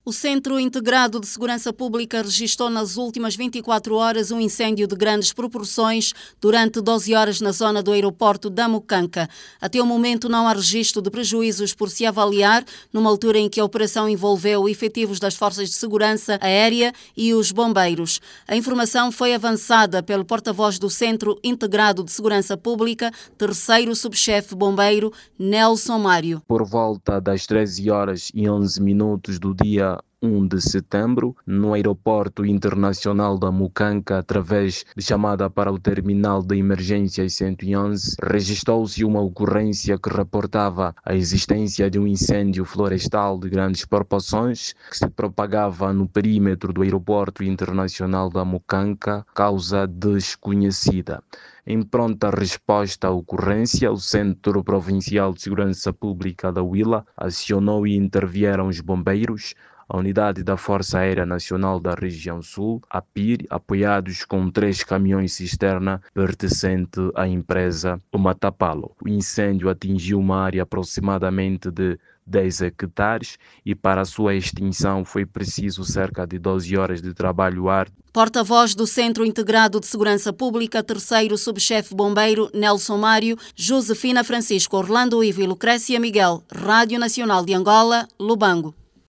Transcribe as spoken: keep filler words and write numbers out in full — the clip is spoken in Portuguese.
O Centro Integrado de Segurança Pública registrou nas últimas vinte e quatro horas um incêndio de grandes proporções durante doze horas na zona do aeroporto da Mukanka. Até o momento não há registro de prejuízos por se avaliar, numa altura em que a operação envolveu efetivos das Forças de Segurança Aérea e os bombeiros. A informação foi avançada pelo porta-voz do Centro Integrado de Segurança Pública, terceiro subchefe bombeiro, Nelson Mário. Por volta das treze horas e onze minutos do dia um de setembro, no aeroporto internacional da Mukanka, através de chamada para o terminal de emergências cento e onze, registrou-se uma ocorrência que reportava a existência de um incêndio florestal de grandes proporções que se propagava no perímetro do aeroporto internacional da Mukanka, causa desconhecida. Em pronta resposta à ocorrência, o Centro Provincial de Segurança Pública da Huila acionou e intervieram os bombeiros, a Unidade da Força Aérea Nacional da Região Sul, a P I R, apoiados com três caminhões cisterna pertencente à empresa Matapalo. O incêndio atingiu uma área aproximadamente de dez hectares e para a sua extinção foi preciso cerca de doze horas de trabalho árduo. Porta-voz do Centro Integrado de Segurança Pública, terceiro subchefe bombeiro, Nelson Mário, Josefina Francisco, Orlando Ivo e Lucrécia Miguel, Rádio Nacional de Angola, Lubango.